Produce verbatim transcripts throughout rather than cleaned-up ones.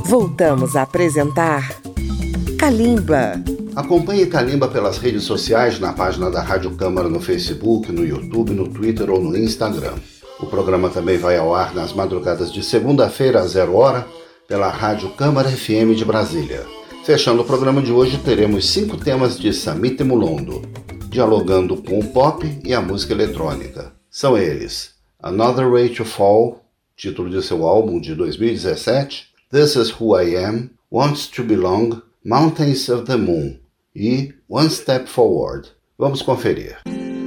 Voltamos a apresentar Kalimba. Acompanhe Kalimba pelas redes sociais, na página da Rádio Câmara no Facebook, no YouTube, no Twitter ou no Instagram. O programa também vai ao ar nas madrugadas de segunda-feira às zero hora pela Rádio Câmara F M de Brasília. Fechando o programa de hoje, teremos cinco temas de Samite Mulondo, dialogando com o pop e a música eletrônica. São eles: Another Way to Fall, título de seu álbum de dois mil e dezessete, This Is Who I Am, Wants to Belong, Mountains of the Moon e One Step Forward. Vamos conferir.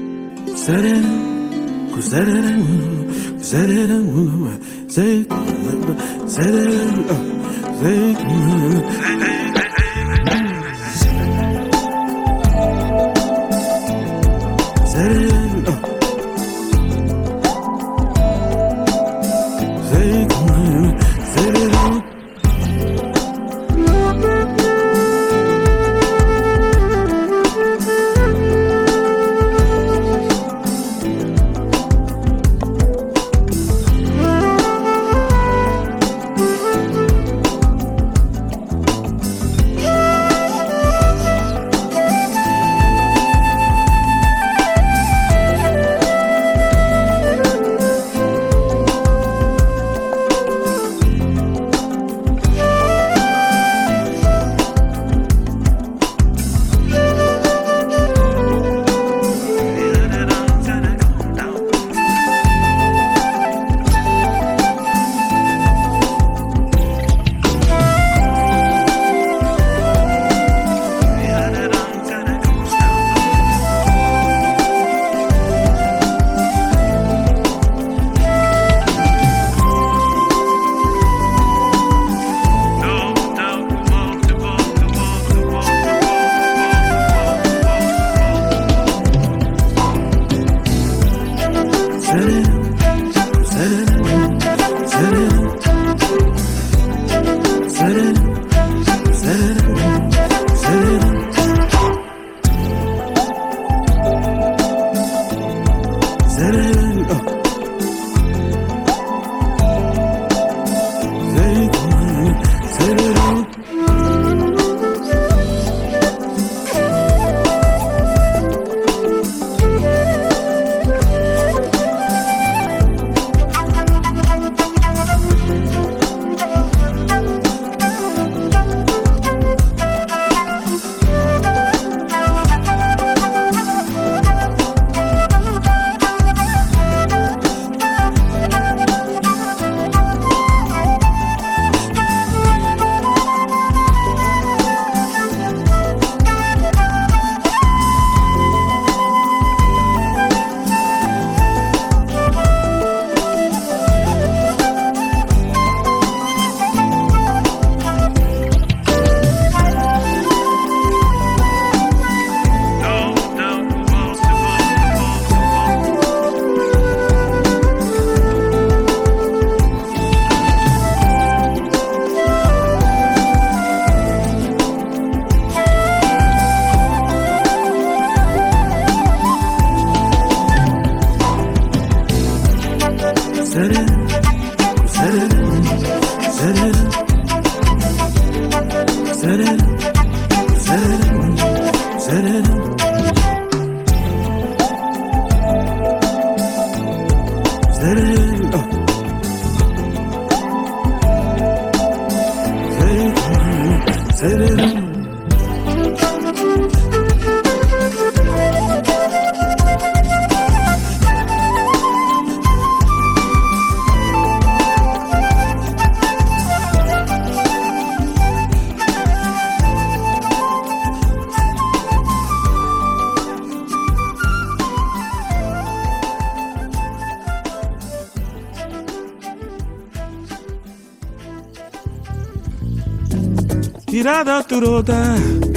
Tirada turoda,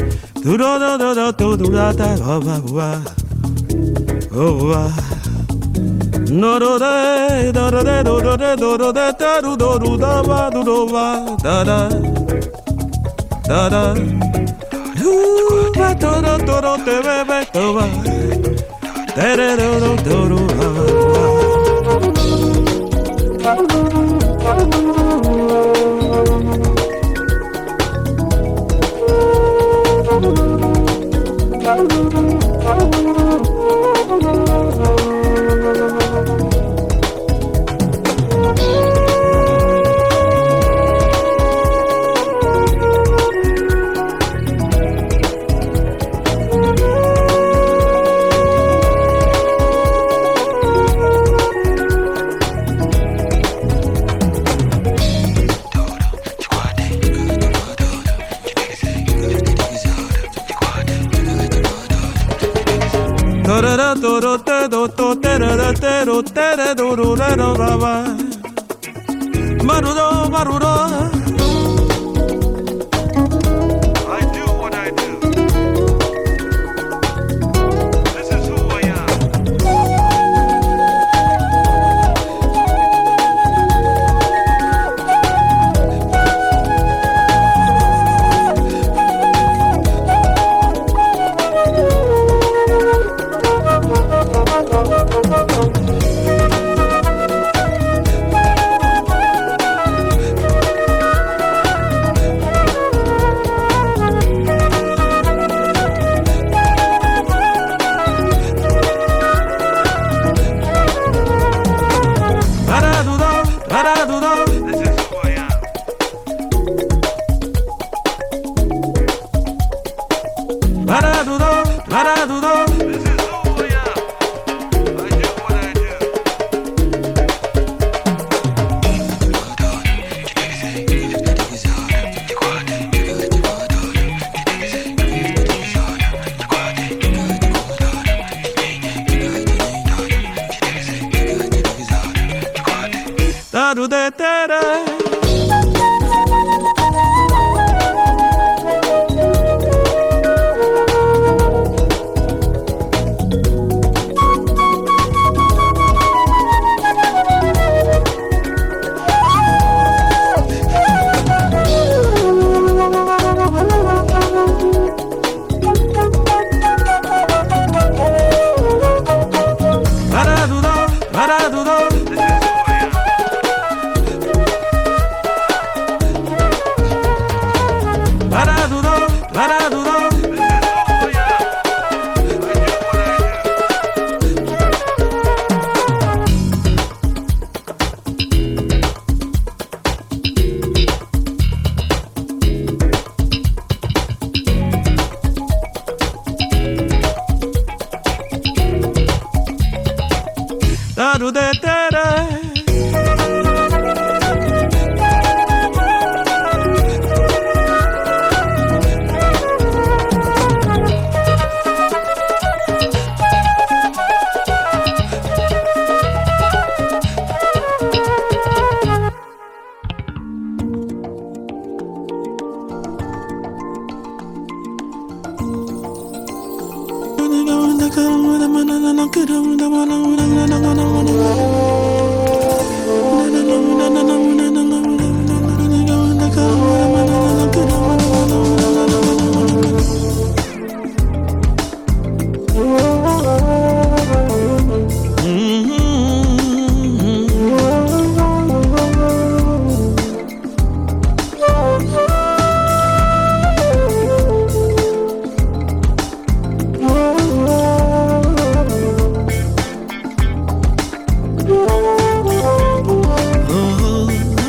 turoda da da tudurada, ova ova, ova. Norode, dorode, dorode, dorode, taru doru da ba duro ba da da, da da. Uva toro toro te bebe toba, tere doro doro ba. da do do da do do da da da da do da da do do da do da ba. Marudo, marudo. I do what I do. This is who I am. Oh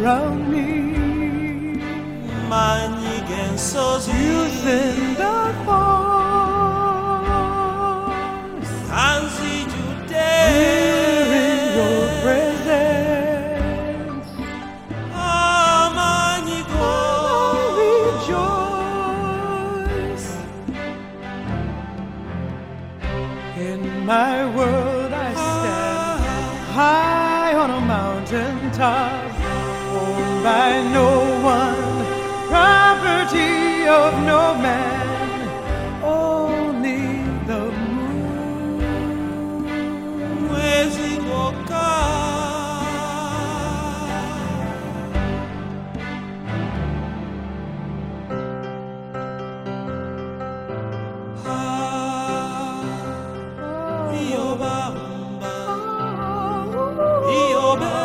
around me. Youth the force, here in your presence, I rejoice. In my world I stand high on a mountain top, owned by no one, property of no man, only the moon. Mwezi woka, ah, Ioba, Ioba,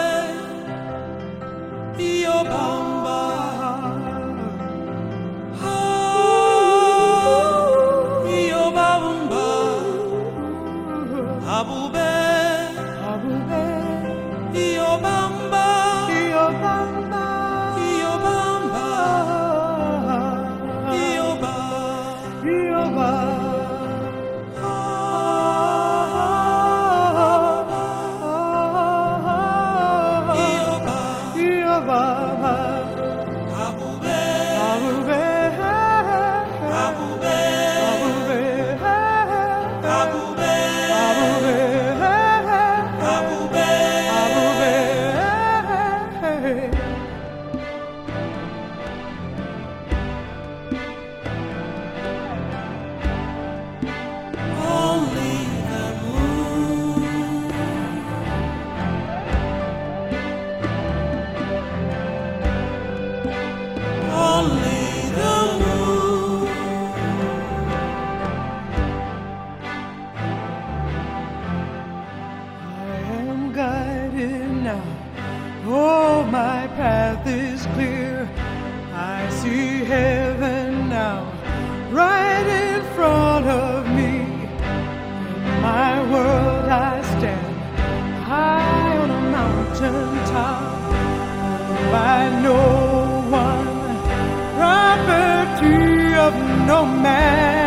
Ioba. Abube, Abube, Iobamba, Iobamba, Iobamba, Ioba, Ioba, Ioba, Ioba, Abube, Abube, Abube, Abube, Abube. Oh, my path is clear. I see heaven now, right in front of me. In my world I stand high on a mountain top, by no one, property of no man.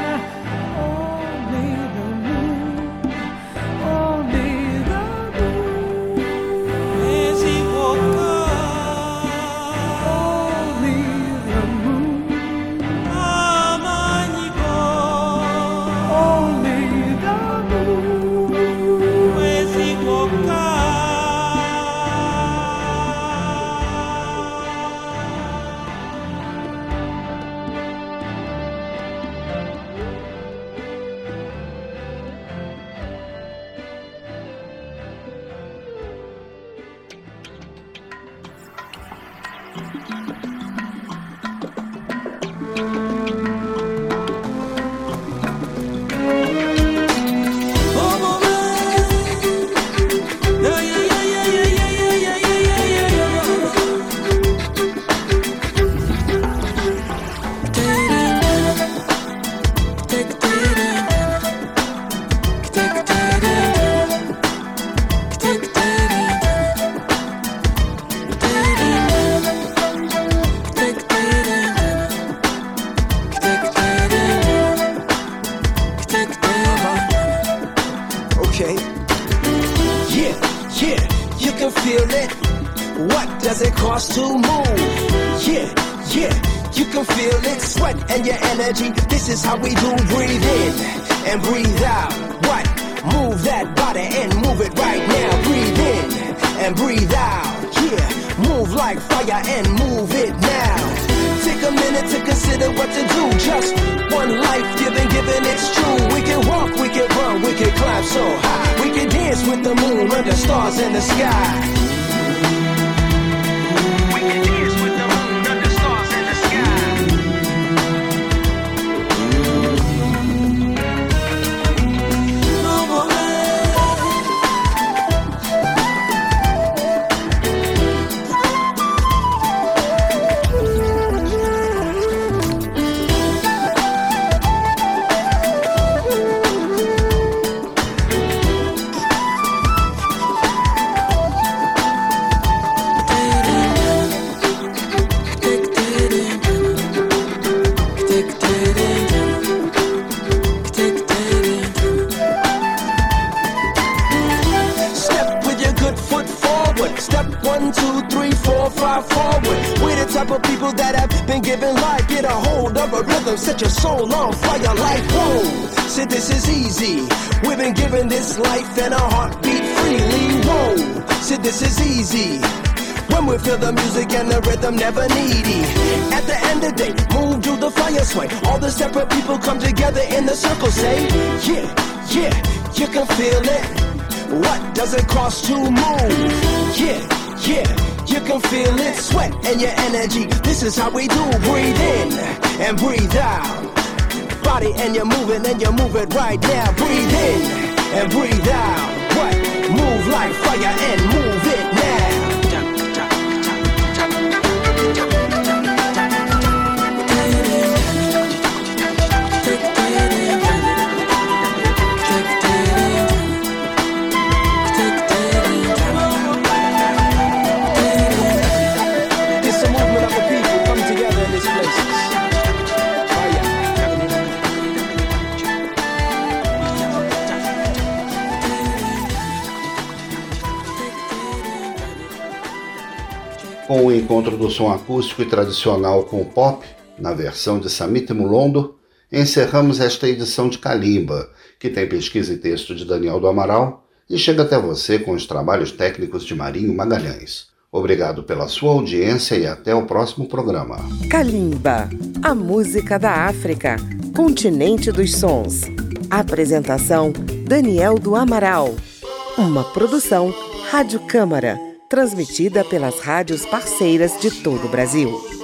This is how we do. Breathe in and breathe out. What? Move that body and move it right now. Breathe in and breathe out. Yeah, move like fire and move it now. Take a minute to consider what to do. Just one life given, given it's true. We can walk, we can run, we can climb so high. We can dance with the moon under stars in the sky. We can dance with the moon under stars in the sky. type of people that have been given life. Get a hold of a rhythm, set your soul on fire like whoa. See, this is easy. We've been given this life and a heartbeat freely. Whoa, see, this is easy. When we feel the music and the rhythm, never needy. At the end of the day, move to the fire sway. All the separate people come together in the circle. Say, yeah, yeah, you can feel it. What does it cost to move? Yeah, yeah, you can feel it. Sweat and your energy, this is how we do. Breathe in and breathe out. Body and you're moving and you move it right now. Breathe in and breathe out. What? Move like fire and move it now. Com o encontro do som acústico e tradicional com o pop, na versão de Samita Mulondo, encerramos esta edição de Kalimba, que tem pesquisa e texto de Daniel do Amaral e chega até você com os trabalhos técnicos de Marinho Magalhães. Obrigado pela sua audiência e até o próximo programa. Kalimba, a música da África, continente dos sons. Apresentação, Daniel do Amaral. Uma produção Rádio Câmara, transmitida pelas rádios parceiras de todo o Brasil.